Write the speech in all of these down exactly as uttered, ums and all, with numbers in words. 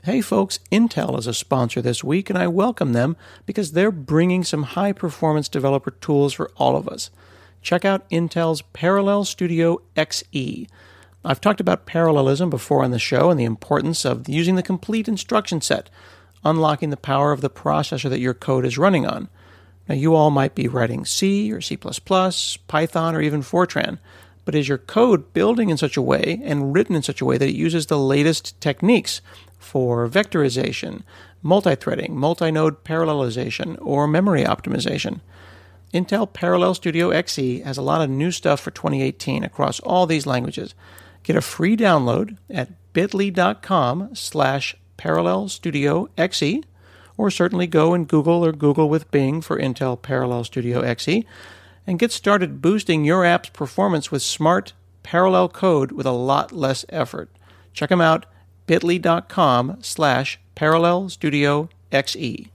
Hey folks, Intel is a sponsor this week, and I welcome them because they're bringing some high-performance developer tools for all of us. Check out Intel's Parallel Studio X E. I've talked about parallelism before on the show and the importance of using the complete instruction set, unlocking the power of the processor that your code is running on. Now, you all might be writing C or C plus plus, Python, or even Fortran, but is your code building in such a way and written in such a way that it uses the latest techniques for vectorization, multi-threading, multi-node parallelization, or memory optimization? Intel Parallel Studio X E has a lot of new stuff for twenty eighteen across all these languages. Get a free download at bit.ly.com slash Parallel Studio X E, or certainly go and Google or Google with Bing for Intel Parallel Studio X E, and get started boosting your app's performance with smart, parallel code with a lot less effort. Check them out, bit.ly.com slash Parallel Studio X E.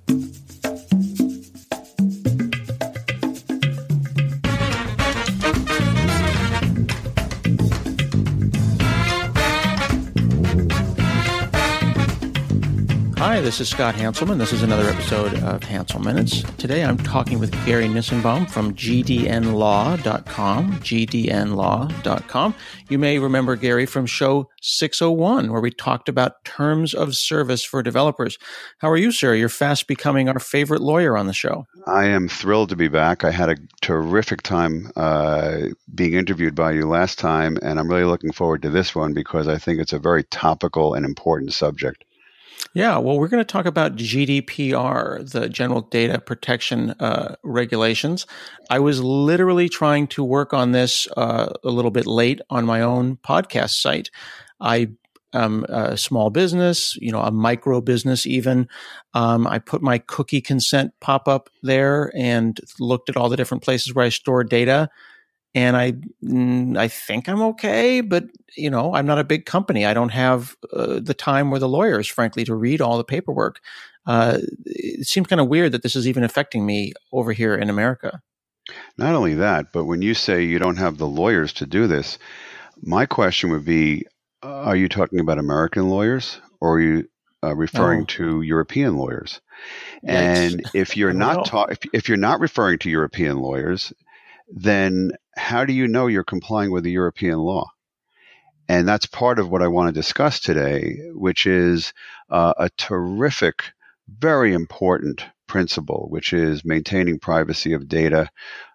Hi, this is Scott Hanselman. This is another episode of Hansel Minutes. Today I'm talking with Gary Nissenbaum from G D N law dot com, G D N law dot com. You may remember Gary from show six oh one, where we talked about terms of service for developers. How are you, sir? You're fast becoming our favorite lawyer on the show. I am thrilled to be back. I had a terrific time uh, being interviewed by you last time, and I'm really looking forward to this one because I think it's a very topical and important subject. Yeah, well, we're going to talk about G D P R, the General Data Protection uh, Regulations. I was literally trying to work on this uh, a little bit late on my own podcast site. I am a small business, you know, a micro business even. Um, I put my cookie consent pop-up there and looked at all the different places where I store data. And I, I think I'm okay, but you know, I'm not a big company. I don't have uh, the time or the lawyers, frankly, to read all the paperwork. Uh, it seems kind of weird that this is even affecting me over here in America. Not only that, but when you say you don't have the lawyers to do this, my question would be: uh, are you talking about American lawyers, or are you uh, referring Oh. to European lawyers? Yikes. And if you're I don't not know. ta- if, if you're not referring to European lawyers, then how do you know you're complying with the European law? And that's part of what I want to discuss today, which is uh, a terrific, very important principle, which is maintaining privacy of data.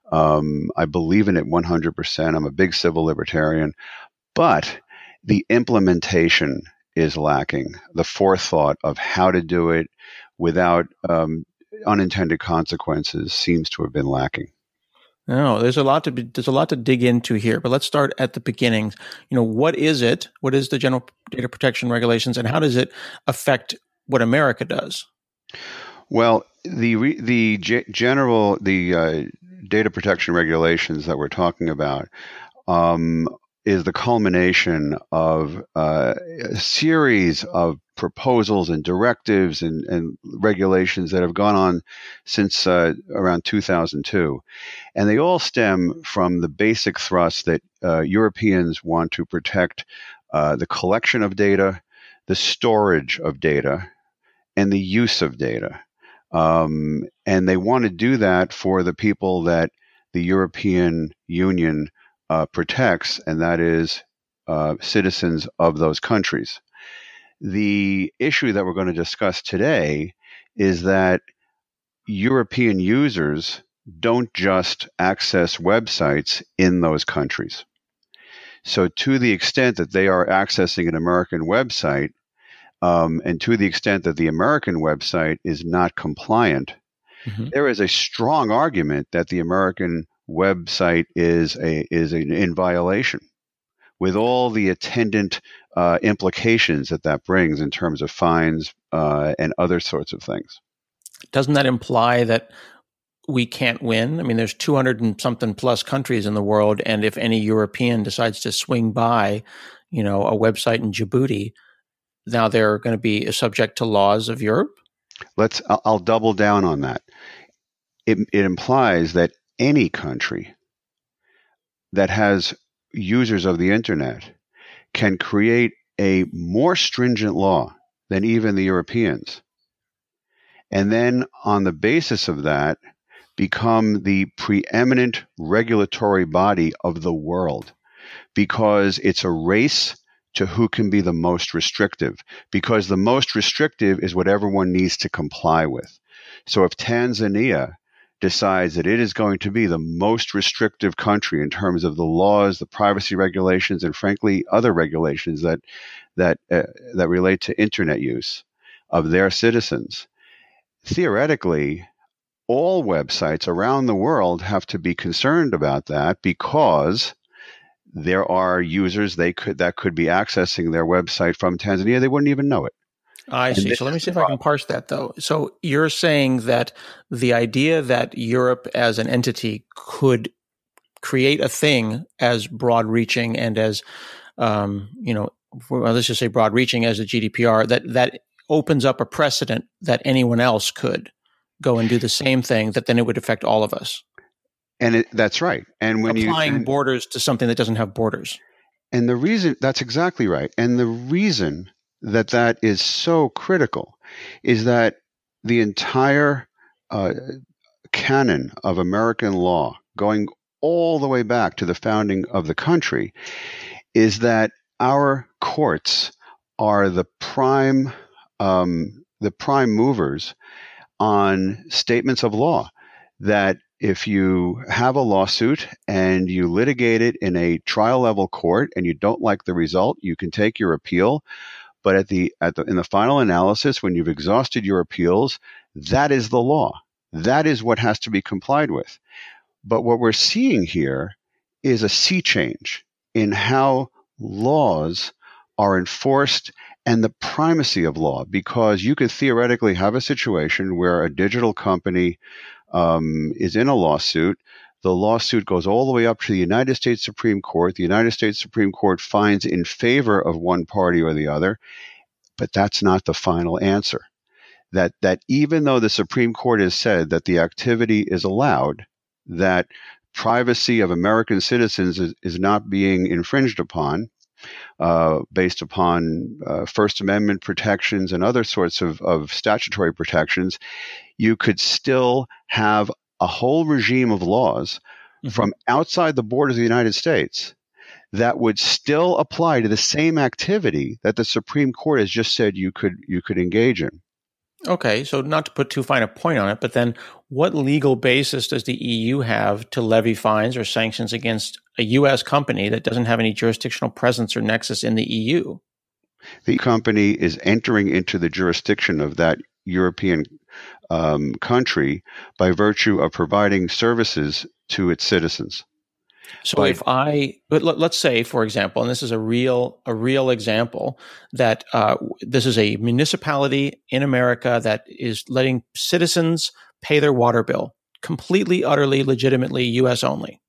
Um, I believe in it one hundred percent. I'm a big civil libertarian, but the implementation is lacking. The forethought of how to do it without um, unintended consequences seems to have been lacking. No, there's a lot to be, there's a lot to dig into here, but let's start at the beginning. You know, what is it? What is the General Data Protection Regulations, and how does it affect what America does? Well, the re- the g- general the uh, data protection regulations that we're talking about um, is the culmination of uh, a series of proposals and directives and, and regulations that have gone on since uh, around two thousand two. And they all stem from the basic thrust that uh, Europeans want to protect uh, the collection of data, the storage of data, and the use of data. Um, and they want to do that for the people that the European Union uh, protects, and that is uh, citizens of those countries. The issue that we're going to discuss today is that European users don't just access websites in those countries. So to the extent that they are accessing an American website, um, and to the extent that the American website is not compliant, mm-hmm. there is a strong argument that the American website is a is a, in violation, with all the attendant uh, implications that that brings in terms of fines uh, and other sorts of things. Doesn't that imply that we can't win? I mean, there's two hundred and something plus countries in the world, and if any European decides to swing by, you know, a website in Djibouti, now they're going to be subject to laws of Europe? Let's. I'll, I'll double down on that. It, it implies that any country that has users of the internet can create a more stringent law than even the Europeans. And then on the basis of that, become the preeminent regulatory body of the world, because it's a race to who can be the most restrictive, because the most restrictive is what everyone needs to comply with. So if Tanzania decides that it is going to be the most restrictive country in terms of the laws, the privacy regulations, and frankly, other regulations that that uh, that relate to internet use of their citizens, theoretically, all websites around the world have to be concerned about that, because there are users they could that could be accessing their website from Tanzania. They wouldn't even know it. I see. So let me see if I can parse that, though. So you're saying that the idea that Europe as an entity could create a thing as broad-reaching and as, um, you know, well, let's just say broad-reaching as the G D P R, that that opens up a precedent that anyone else could go and do the same thing, that then it would affect all of us. And it, that's right. And when applying you applying borders to something that doesn't have borders. And the reason that's exactly right. And the reason that that is so critical is that the entire uh, canon of American law, going all the way back to the founding of the country, is that our courts are the prime um, the prime movers on statements of law. That if you have a lawsuit and you litigate it in a trial level court and you don't like the result, you can take your appeal. But at the at the in the final analysis, when you've exhausted your appeals, that is the law. That is what has to be complied with. But what we're seeing here is a sea change in how laws are enforced and the primacy of law, because you could theoretically have a situation where a digital company um, is in a lawsuit. The lawsuit goes all the way up to the United States Supreme Court. The United States Supreme Court finds in favor of one party or the other, but that's not the final answer. That that even though the Supreme Court has said that the activity is allowed, that privacy of American citizens is, is not being infringed upon, uh, based upon uh, First Amendment protections and other sorts of, of statutory protections, you could still have a whole regime of laws mm-hmm. from outside the borders of the United States that would still apply to the same activity that the Supreme Court has just said you could you could engage in. Okay, so not to put too fine a point on it, but then what legal basis does the E U have to levy fines or sanctions against a U S company that doesn't have any jurisdictional presence or nexus in the E U? The company is entering into the jurisdiction of that European um, country by virtue of providing services to its citizens. So By, if I, but let, let's say, for example, and this is a real, a real example, that uh, this is a municipality in America that is letting citizens pay their water bill completely, utterly, legitimately U S only.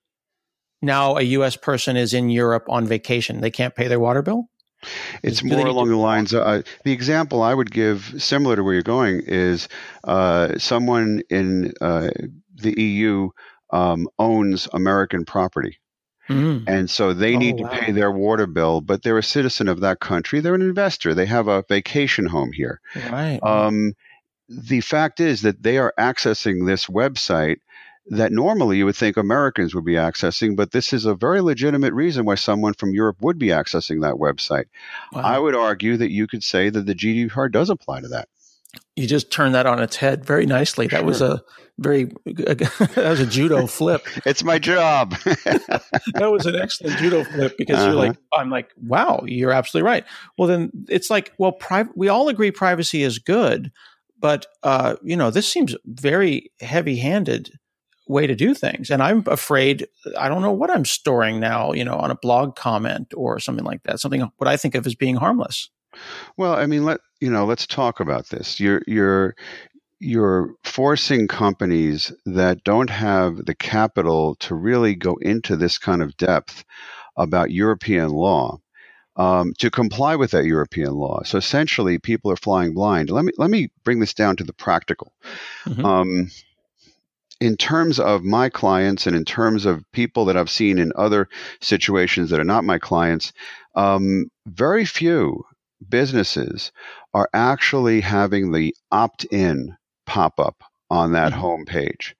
Now a U S person is in Europe on vacation. They can't pay their water bill? It's Do more along the lines of, uh, the example I would give, similar to where you're going, is uh, someone in uh, the E U Um, owns American property. Mm. And so they need oh, wow. to pay their water bill, but they're a citizen of that country. They're an investor. They have a vacation home here. Right. Um, the fact is that they are accessing this website that normally you would think Americans would be accessing, but this is a very legitimate reason why someone from Europe would be accessing that website. Wow. I would argue that you could say that the G D P R does apply to that. You just turned that on its head very nicely. That sure. was a very, that was a judo flip. It's my job. That was an excellent judo flip because uh-huh. you're like, I'm like, wow, you're absolutely right. Well, then it's like, well, pri- we all agree privacy is good, but, uh, you know, this seems very heavy-handed way to do things. And I'm afraid, I don't know what I'm storing now, you know, on a blog comment or something like that, something what I think of as being harmless. Well, I mean, let you know, let's talk about this. You're you're you're forcing companies that don't have the capital to really go into this kind of depth about European law um, to comply with that European law. So essentially, people are flying blind. Let me let me bring this down to the practical. Mm-hmm. Um, in terms of my clients and in terms of people that I've seen in other situations that are not my clients, um, very few. businesses are actually having the opt-in pop up on that Mhm. homepage.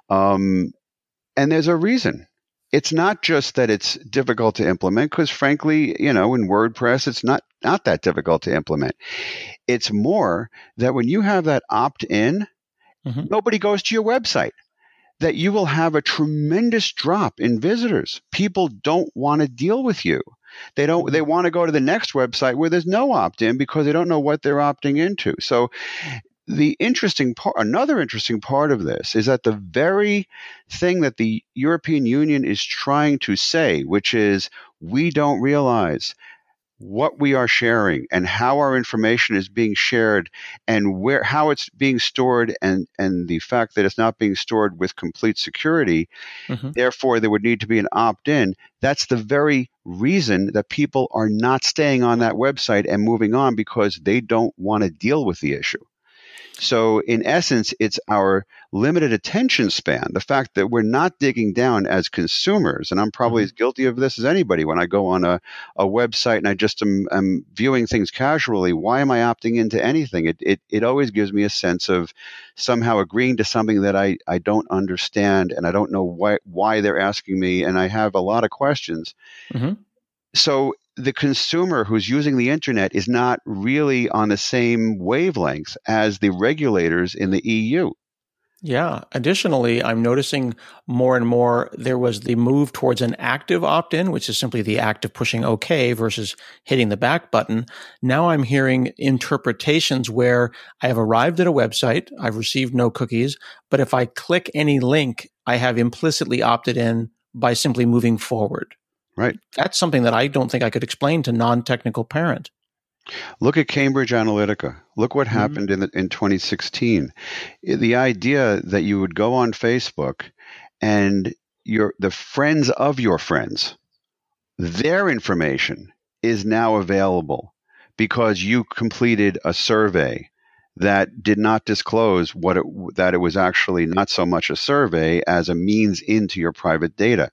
Um, and there's a reason. It's not just that it's difficult to implement, because frankly, you know, in WordPress, it's not, not that difficult to implement. It's more that when you have that opt-in, Mhm. nobody goes to your website, that you will have a tremendous drop in visitors. People don't want to deal with you. They don't, Mhm. they want to go to the next website where there's no opt-in because they don't know what they're opting into. So the interesting part, another interesting part of this is that the very thing that the European Union is trying to say, which is we don't realize what we are sharing and how our information is being shared and where how it's being stored, and and the fact that it's not being stored with complete security, Mhm. therefore there would need to be an opt-in. That's the very reason that people are not staying on that website and moving on, because they don't want to deal with the issue. So in essence, it's our limited attention span, the fact that we're not digging down as consumers. And I'm probably Mhm. as guilty of this as anybody. When I go on a, a website and I just am, am viewing things casually, why am I opting into anything? It, it, it always gives me a sense of somehow agreeing to something that I, I don't understand, and I don't know why, why they're asking me. And I have a lot of questions. Mhm. So the consumer who's using the internet is not really on the same wavelength as the regulators in the E U. Yeah. Additionally, I'm noticing more and more there was the move towards an active opt-in, which is simply the act of pushing OK versus hitting the back button. Now I'm hearing interpretations where I have arrived at a website, I've received no cookies, but if I click any link, I have implicitly opted in by simply moving forward. Right. That's something that I don't think I could explain to non-technical parent. Look at Cambridge Analytica. Look what Mm-hmm. happened in the, in twenty sixteen. The idea that you would go on Facebook and your the friends of your friends, their information is now available because you completed a survey that did not disclose what it, that it was actually not so much a survey as a means into your private data.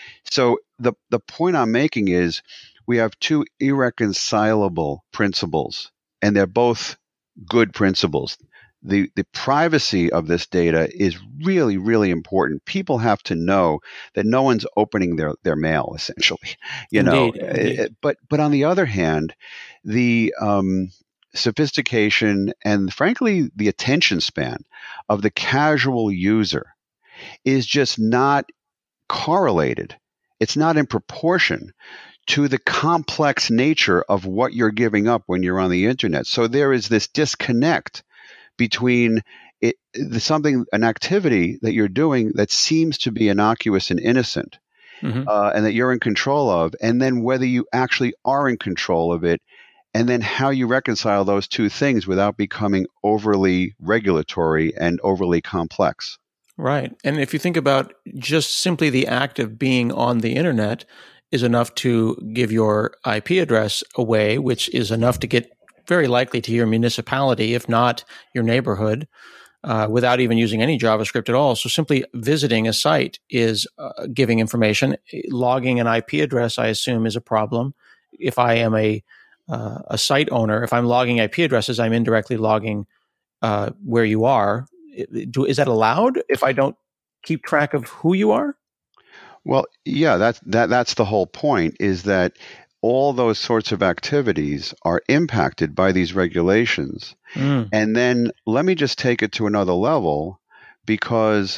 So the the point I'm making is we have two irreconcilable principles, and they're both good principles. The the privacy of this data is really, really important. People have to know that no one's opening their, their mail, essentially. You know, Indeed, indeed. but but on the other hand, the um, sophistication and frankly the attention span of the casual user is just not correlated. It's not in proportion to the complex nature of what you're giving up when you're on the internet. So there is this disconnect between it, something, an activity that you're doing that seems to be innocuous and innocent, Mm-hmm. uh, and that you're in control of, and then whether you actually are in control of it, and then how you reconcile those two things without becoming overly regulatory and overly complex. Right. And if you think about just simply the act of being on the internet is enough to give your I P address away, which is enough to get very likely to your municipality, if not your neighborhood, uh, without even using any JavaScript at all. So simply visiting a site is uh, giving information. Logging an I P address, I assume, is a problem. If I am a uh, a site owner, if I'm logging I P addresses, I'm indirectly logging uh, where you are. Do, is that allowed if I don't keep track of who you are? Well, yeah, that's that that's the whole point, is that all those sorts of activities are impacted by these regulations. Mm. And then let me just take it to another level, because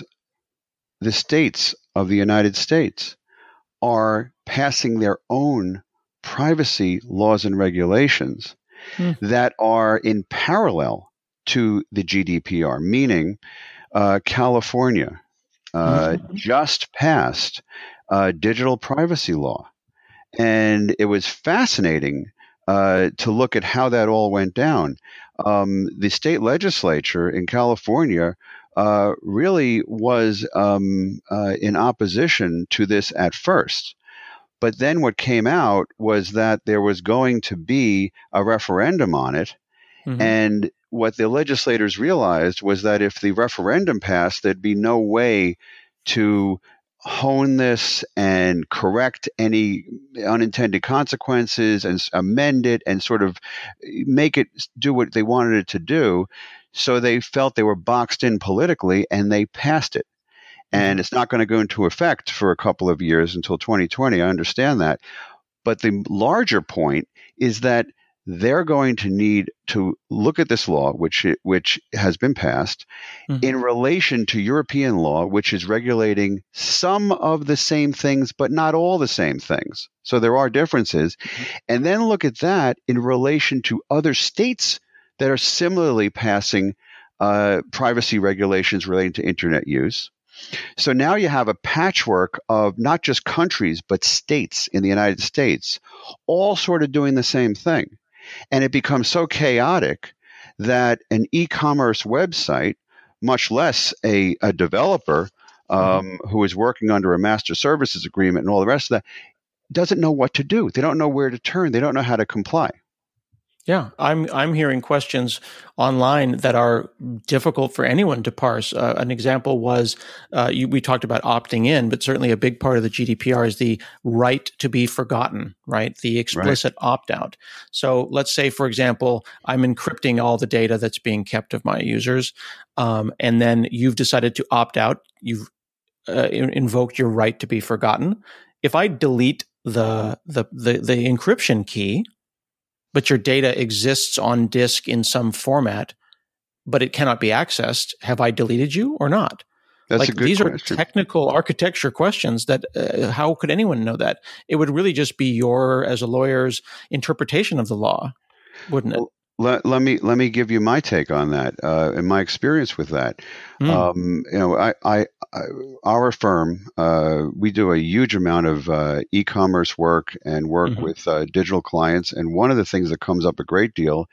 the states of the United States are passing their own privacy laws and regulations Mm. that are in parallel to the G D P R, meaning uh, California uh, Mm-hmm. just passed a digital privacy law. And it was fascinating uh, to look at how that all went down. Um, the state legislature in California uh, really was um, uh, in opposition to this at first. But then what came out was that there was going to be a referendum on it. Mm-hmm. And what the legislators realized was that if the referendum passed, there'd be no way to hone this and correct any unintended consequences and amend it and sort of make it do what they wanted it to do. So they felt they were boxed in politically, and they passed it. And it's not going to go into effect for a couple of years until twenty twenty. I understand that. But the larger point is that they're going to need to look at this law, which which has been passed, mm-hmm. in relation to European law, which is regulating some of the same things, but not all the same things. So there are differences. Mm-hmm. And then look at that in relation to other states that are similarly passing uh, privacy regulations relating to internet use. So now you have a patchwork of not just countries, but states in the United States, all sort of doing the same thing. And it becomes so chaotic that an e-commerce website, much less a, a developer um, mm-hmm. who is working under a master services agreement and all the rest of that, doesn't know what to do. They don't know where to turn. They don't know how to comply. Yeah, I'm I'm hearing questions online that are difficult for anyone to parse. Uh, an example was uh, you, we talked about opting in, but certainly a big part of the G D P R is the right to be forgotten, right? The explicit right. opt-out. So let's say, for example, I'm encrypting all the data that's being kept of my users, um, and then you've decided to opt out. You've uh, in- invoked your right to be forgotten. If I delete the the the, the encryption key, but your data exists on disk in some format, but it cannot be accessed, have I deleted you or not? That's like, a good these question. are technical architecture questions that uh, how could anyone know that? It would really just be your, as a lawyer's, interpretation of the law, wouldn't it? Well, let, let me let me give you my take on that uh, and my experience with that. Mm. Um, you know, I, I, I our firm uh, we do a huge amount of uh, e-commerce work and work mm-hmm. with uh, digital clients, and one of the things that comes up a great deal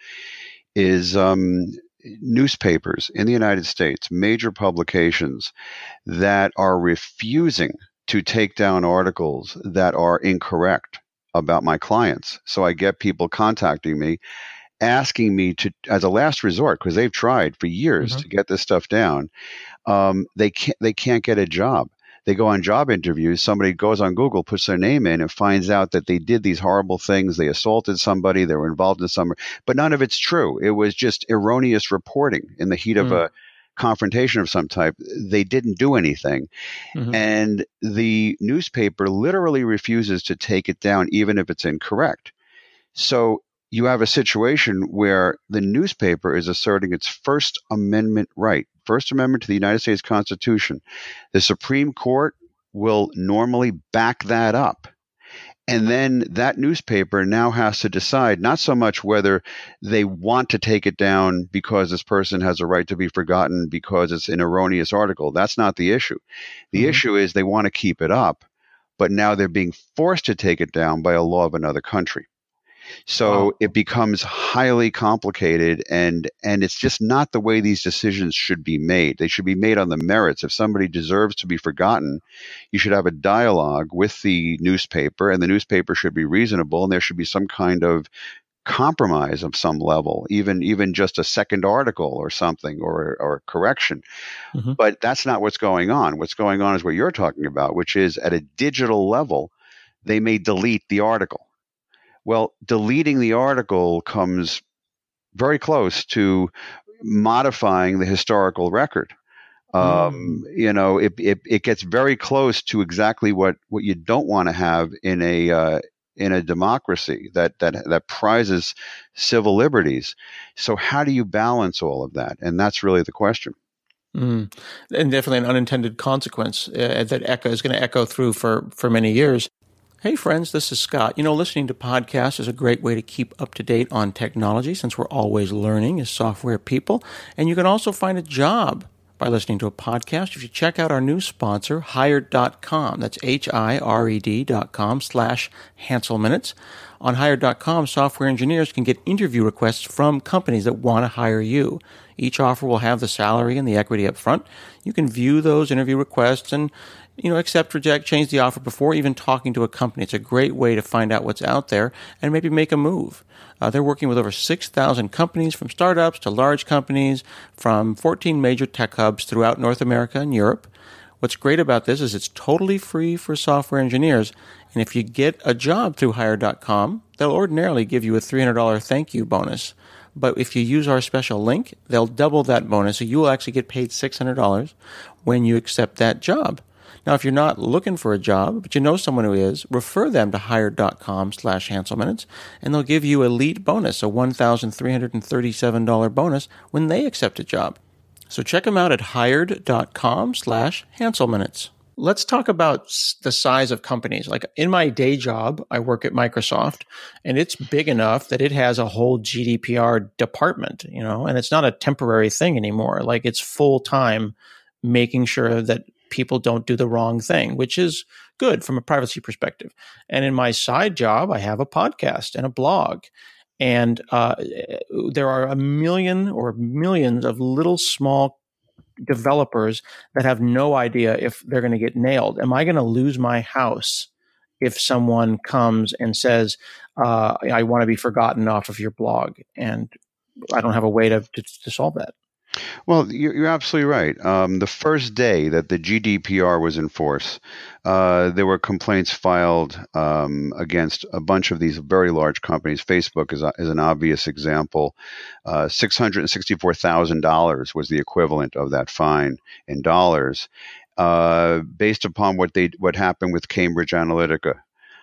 is um, newspapers in the United States, major publications that are refusing to take down articles that are incorrect about my clients. So I get people contacting me, asking me to, as a last resort, because they've tried for years mm-hmm. to get this stuff down. Um, they can't, they can't get a job. They go on job interviews. Somebody goes on Google, puts their name in, and finds out that they did these horrible things. They assaulted somebody. They were involved in some, but none of it's true. It was just erroneous reporting in the heat mm. of a confrontation of some type. They didn't do anything. Mm-hmm. And the newspaper literally refuses to take it down, even if it's incorrect. So you have a situation where the newspaper is asserting its First Amendment right, First Amendment to the United States Constitution. The Supreme Court will normally back that up. And then that newspaper now has to decide not so much whether they want to take it down because this person has a right to be forgotten because it's an erroneous article. That's not the issue. The mm-hmm. issue is they want to keep it up, but now they're being forced to take it down by a law of another country. So wow. it becomes highly complicated, and and it's just not the way these decisions should be made. They should be made on the merits. If somebody deserves to be forgotten, you should have a dialogue with the newspaper, and the newspaper should be reasonable, and there should be some kind of compromise of some level, even even just a second article or something, or or correction. Mm-hmm. But that's not what's going on. What's going on is what you're talking about, which is at a digital level, they may delete the article. Well, deleting the article comes very close to modifying the historical record. Um, mm. You know, it, it it gets very close to exactly what, what you don't want to have in a uh, in a democracy that that that prizes civil liberties. So, how do you balance all of that? And that's really the question. Mm. And definitely an unintended consequence uh, that echo is going to echo through for for many years. Hey friends, this is Scott. You know, listening to podcasts is a great way to keep up to date on technology since we're always learning as software people. And you can also find a job by listening to a podcast if you check out our new sponsor, Hired dot com. That's H I R E D dot com slash Hansel Minutes. On Hired dot com, software engineers can get interview requests from companies that want to hire you. Each offer will have the salary and the equity up front. You can view those interview requests and you know, accept, reject, change the offer before even talking to a company. It's a great way to find out what's out there and maybe make a move. Uh, they're working with over six thousand companies, from startups to large companies, from fourteen major tech hubs throughout North America and Europe. What's great about this is it's totally free for software engineers. And if you get a job through Hired dot com, they'll ordinarily give you a three hundred dollars thank you bonus. But if you use our special link, they'll double that bonus. So you will actually get paid six hundred dollars when you accept that job. Now, if you're not looking for a job, but you know someone who is, refer them to Hired dot com slash Hansel Minutes, and they'll give you elite bonus, a one thousand three hundred thirty-seven dollars bonus when they accept a job. So check them out at Hired dot com slash Hansel Minutes. Let's talk about the size of companies. Like in my day job, I work at Microsoft, and it's big enough that it has a whole G D P R department, you know, and it's not a temporary thing anymore. Like it's full time making sure that people don't do the wrong thing, which is good from a privacy perspective. And in my side job, I have a podcast and a blog. And uh, there are a million or millions of little small developers that have no idea if they're going to get nailed. Am I going to lose my house if someone comes and says, uh, I want to be forgotten off of your blog? And I don't have a way to, to, to solve that. Well, you're absolutely right. Um, the first day that the G D P R was in force, uh, there were complaints filed um, against a bunch of these very large companies. Facebook is, a, is an obvious example. Uh, six hundred sixty-four thousand dollars was the equivalent of that fine in dollars, uh, based upon what they what happened with Cambridge Analytica.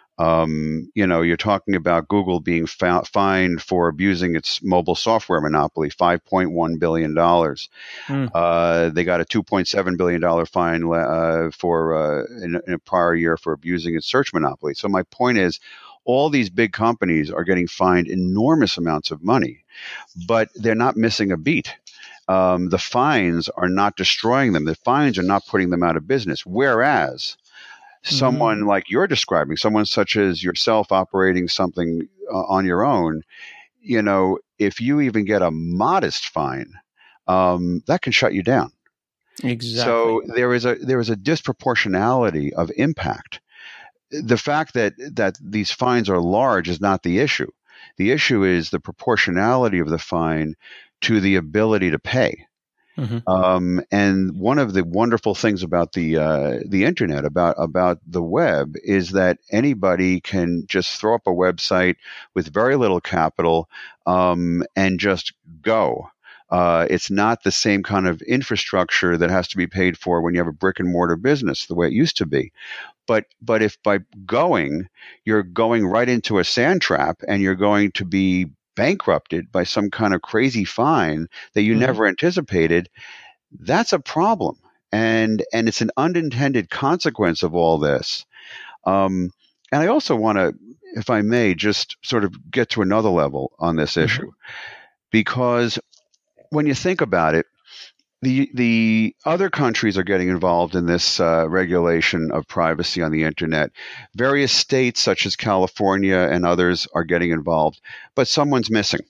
Um, you know, you're talking about Google being fa- fined for abusing its mobile software monopoly, five point one billion dollars. Mm. Uh, they got a two point seven billion dollars fine uh, for uh, in, in a prior year for abusing its search monopoly. So my point is, all these big companies are getting fined enormous amounts of money, but they're not missing a beat. Um, the fines are not destroying them. The fines are not putting them out of business. Whereas someone mm-hmm. like you're describing, someone such as yourself operating something uh, on your own, you know, if you even get a modest fine, um, that can shut you down. Exactly. So there is a there is a disproportionality of impact. The fact that that these fines are large is not the issue. The issue is the proportionality of the fine to the ability to pay. Mm-hmm. Um, and one of the wonderful things about the uh, the internet, about about the web, is that anybody can just throw up a website with very little capital um, and just go. Uh, it's not the same kind of infrastructure that has to be paid for when you have a brick and mortar business the way it used to be. But but if by going, you're going right into a sand trap and you're going to be bankrupted by some kind of crazy fine that you mm-hmm. never anticipated, that's a problem. And and it's an unintended consequence of all this. Um, and I also want to, if I may, just sort of get to another level on this mm-hmm. issue. Because when you think about it, the the other countries are getting involved in this uh, regulation of privacy on the internet. Various states, such as California and others, are getting involved, but someone's missing.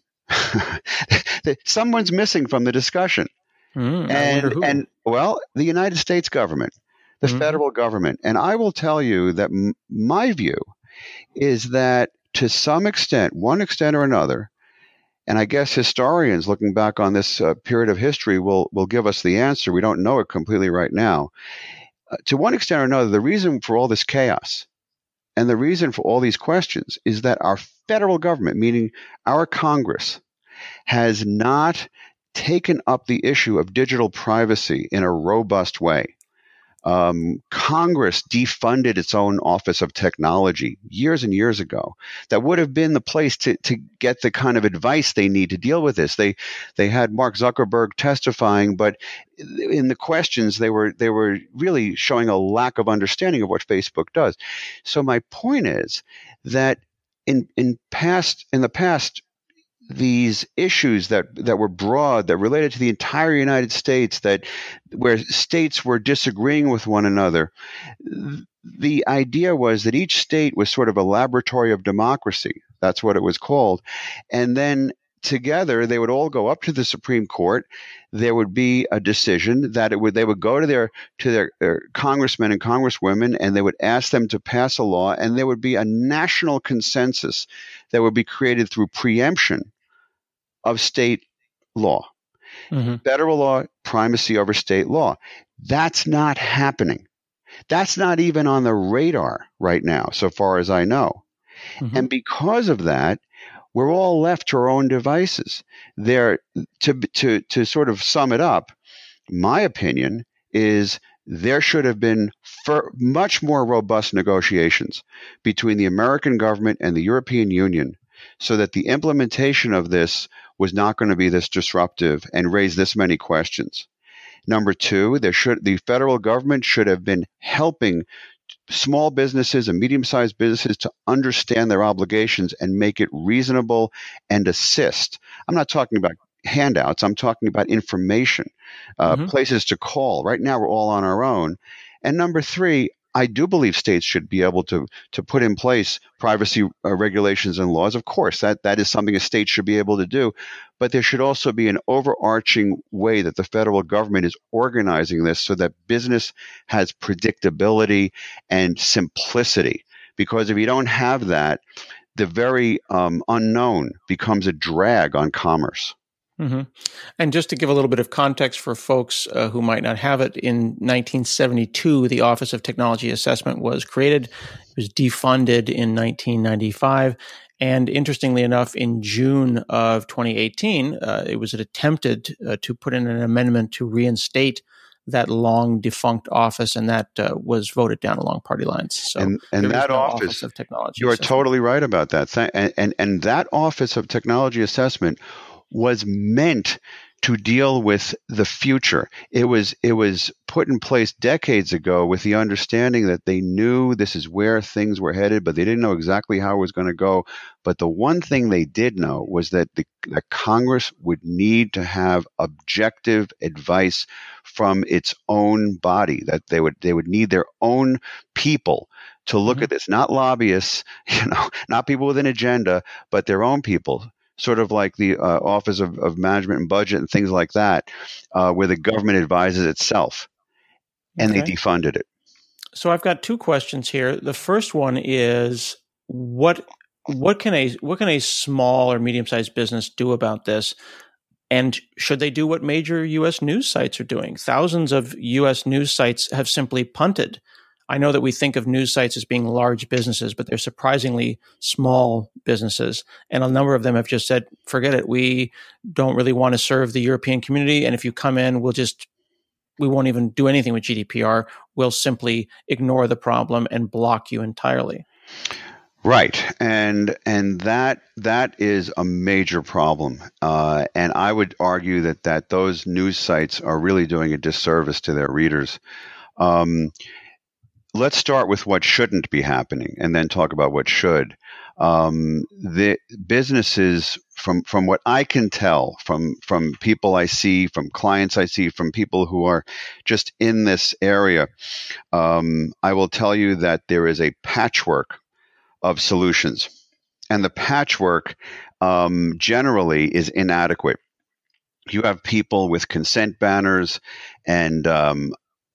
Someone's missing from the discussion. Mm, and and well, the United States government, the mm-hmm. federal government. And I will tell you that m- my view is that to some extent, one extent or another, and I guess historians looking back on this uh, period of history will will give us the answer. We don't know it completely right now. Uh, to one extent or another, the reason for all this chaos and the reason for all these questions is that our federal government, meaning our Congress, has not taken up the issue of digital privacy in a robust way. Um, Congress defunded its own Office of Technology years and years ago. That would have been the place to, to get the kind of advice they need to deal with this. They they had Mark Zuckerberg testifying, but in the questions they were they were really showing a lack of understanding of what Facebook does. So my point is that in in past in the past. These issues that, that were broad, that related to the entire United States, that where states were disagreeing with one another, the idea was that each state was sort of a laboratory of democracy. That's what it was called. And then together, they would all go up to the Supreme Court. There would be a decision that it would they would go to their to their, their congressmen and congresswomen, and they would ask them to pass a law, and there would be a national consensus that would be created through preemption of state law. Mm-hmm. Federal law, primacy over state law. That's not happening. That's not even on the radar right now, so far as I know. Mm-hmm. And because of that, we're all left to our own devices. There, to to to sort of sum it up, my opinion is there should have been for much more robust negotiations between the American government and the European Union, so that the implementation of this was not going to be this disruptive and raise this many questions. Number two, there should the federal government should have been helping small businesses and medium-sized businesses to understand their obligations and make it reasonable and assist. I'm not talking about handouts. I'm talking about information, uh, mm-hmm. places to call. Right now, we're all on our own. And number three, I do believe states should be able to to put in place privacy uh, regulations and laws. Of course, that, that is something a state should be able to do. But there should also be an overarching way that the federal government is organizing this so that business has predictability and simplicity. Because if you don't have that, the very um, unknown becomes a drag on commerce. Mm-hmm. And just to give a little bit of context for folks uh, who might not have it, in nineteen seventy-two, the Office of Technology Assessment was created. It was defunded in nineteen ninety-five. And interestingly enough, in June of twenty eighteen, uh, it was attempted uh, to put in an amendment to reinstate that long defunct office, and that uh, was voted down along party lines. So and and that no office, office of Technology you are Assessment. Totally right about that. And, and, and that Office of Technology Assessment was meant to deal with the future. It was it was put in place decades ago with the understanding that they knew this is where things were headed, but they didn't know exactly how it was going to go. But the one thing they did know was that the that Congress would need to have objective advice from its own body, that they would they would need their own people to look mm-hmm. at this, not lobbyists, you know, not people with an agenda, but their own people. Sort of like the uh, Office of, of Management and Budget and things like that, uh, where the government advises itself, and okay. they defunded it. So I've got two questions here. The first one is what what can a what can a small or medium-sized business do about this? And should they do what major U S news sites are doing? Thousands of U S news sites have simply punted. I know that we think of news sites as being large businesses, but they're surprisingly small businesses. And a number of them have just said, forget it. We don't really want to serve the European community. And if you come in, we'll just, we won't even do anything with G D P R. We'll simply ignore the problem and block you entirely. Right. And and that that is a major problem. Uh, and I would argue that, that those news sites are really doing a disservice to their readers. Um, Let's start with what shouldn't be happening and then talk about what should. Um, the businesses, from, from what I can tell, from, from people I see, from clients I see, from people who are just in this area, um, I will tell you that there is a patchwork of solutions. And the patchwork um, generally is inadequate. You have people with consent banners and um,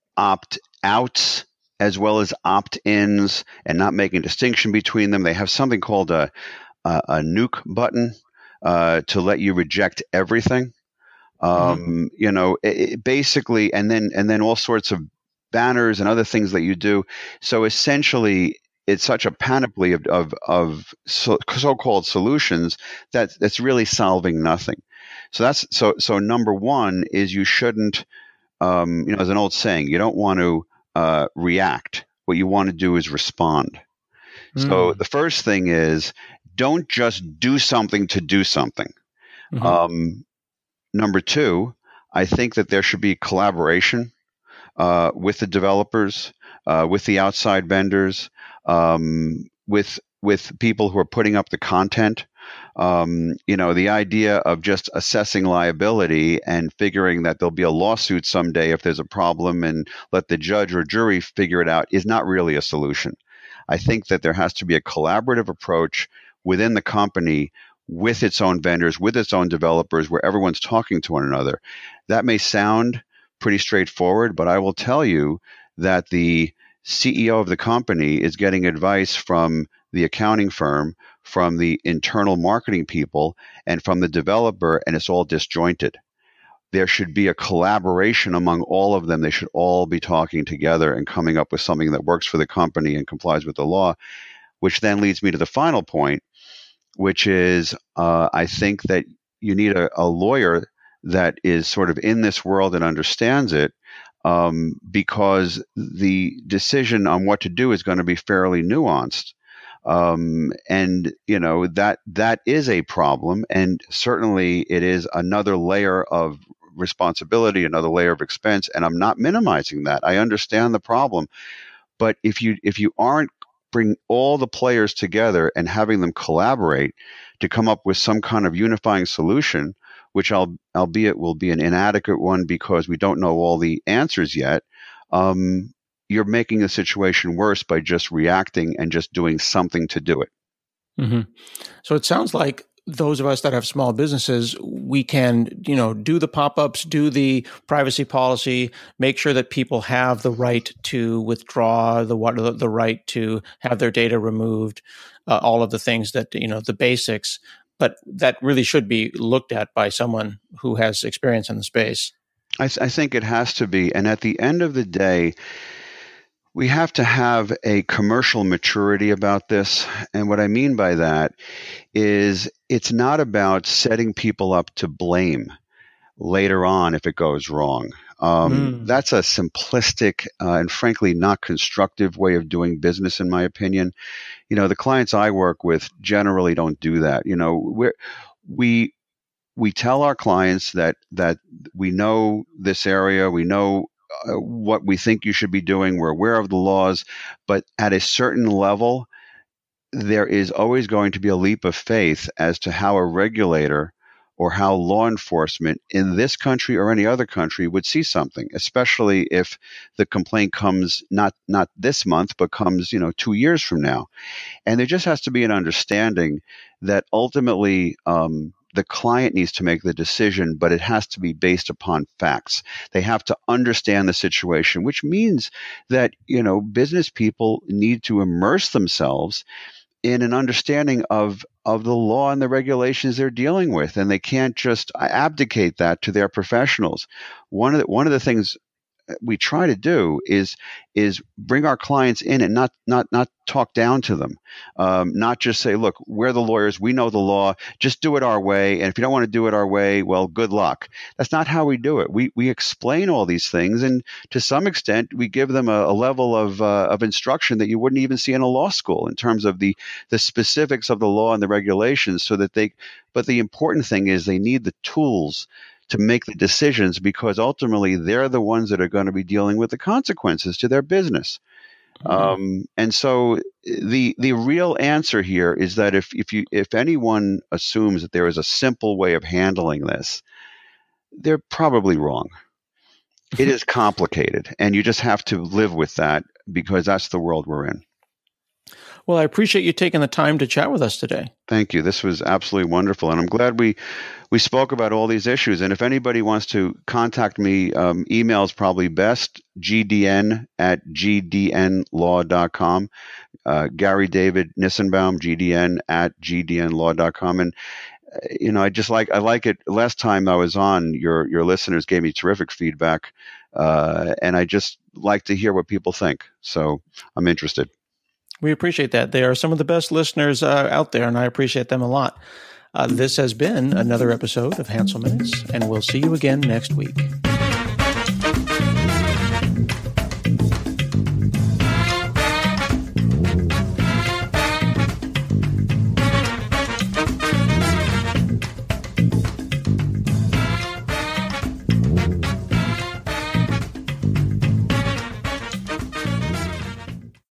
opt-outs, as well as opt-ins, and not making a distinction between them. They have something called a a, a nuke button uh, to let you reject everything. Um, mm-hmm. You know, it, it basically, and then and then all sorts of banners and other things that you do. So essentially, it's such a panoply of of, of so, so-called solutions that that's really solving nothing. So that's so so. Number one is you shouldn't. Um, you know, as an old saying, you don't want to Uh, react. What you want to do is respond. Mm. So the first thing is don't just do something to do something. Mm-hmm. Um, number two, I think that there should be collaboration uh, with the developers, uh, with the outside vendors, um, with with people who are putting up the content. Um, you know, the idea of just assessing liability and figuring that there'll be a lawsuit someday if there's a problem and let the judge or jury figure it out is not really a solution. I think that there has to be a collaborative approach within the company with its own vendors, with its own developers, where everyone's talking to one another. That may sound pretty straightforward, but I will tell you that the C E O of the company is getting advice from the accounting firm, from the internal marketing people, and from the developer, and it's all disjointed. there should be a collaboration among all of them. They should all be talking together and coming up with something that works for the company and complies with the law, which then leads me to the final point, which is uh, I think that you need a, a lawyer that is sort of in this world and understands it, um, because the decision on what to do is going to be fairly nuanced. Um, and, you know, that that is a problem. And certainly it is another layer of responsibility, another layer of expense. And I'm not minimizing that. I understand the problem. But if you if you aren't bring all the players together and having them collaborate to come up with some kind of unifying solution, which I'll, albeit will be an inadequate one because we don't know all the answers yet, um, you're making the situation worse by just reacting and just doing something to do it. Mm-hmm. So it sounds like those of us that have small businesses, we can, you know, do the pop-ups, do the privacy policy, make sure that people have the right to withdraw, the the, the right to have their data removed, uh, all of the things that, you know, the basics. But that really should be looked at by someone who has experience in the space. I, th- I think it has to be. And at the end of the day, we have to have a commercial maturity about this. And what I mean by that is it's not about setting people up to blame later on if it goes wrong. Um, mm. That's a simplistic uh, and frankly not constructive way of doing business, in my opinion. You know, the clients I work with generally don't do that. You know, we're, we we tell our clients that that we know this area, we know uh, what we think you should be doing, we're aware of the laws, but at a certain level, there is always going to be a leap of faith as to how a regulator or how law enforcement in this country or any other country would see something, especially if the complaint comes not not this month, but comes, you know, two years from now. And there just has to be an understanding that ultimately um, the client needs to make the decision, but it has to be based upon facts. They have to understand the situation, which means that, you know, business people need to immerse themselves in an understanding of of the law and the regulations they're dealing with, and they can't just abdicate that to their professionals. One of the, one of the things we try to do is is bring our clients in and not not not talk down to them, um, not just say, look, we're the lawyers, we know the law, just do it our way, and if you don't want to do it our way, well, good luck. That's not how we do it. We we explain all these things, and to some extent, we give them a, a level of uh, of instruction that you wouldn't even see in a law school in terms of the the specifics of the law and the regulations, so that they. But the important thing is they need the tools to make the decisions, because ultimately they're the ones that are going to be dealing with the consequences to their business. Mm-hmm. Um, and so the the real answer here is that if if you if anyone assumes that there is a simple way of handling this, they're probably wrong. It is complicated, and you just have to live with that, because that's the world we're in. Well, I appreciate you taking the time to chat with us today. Thank you. This was absolutely wonderful. And I'm glad we, we spoke about all these issues. And if anybody wants to contact me, um, email is probably best, g d n at g d n law dot com. Uh, Gary David Nissenbaum, G D N at g d n law dot com. And, uh, you know, I just like, I like it. Last time I was on, your, your listeners gave me terrific feedback. Uh, and I just like to hear what people think. So I'm interested. We appreciate that. They are some of the best listeners uh, out there, and I appreciate them a lot. Uh, this has been another episode of Hansel Minutes, and we'll see you again next week.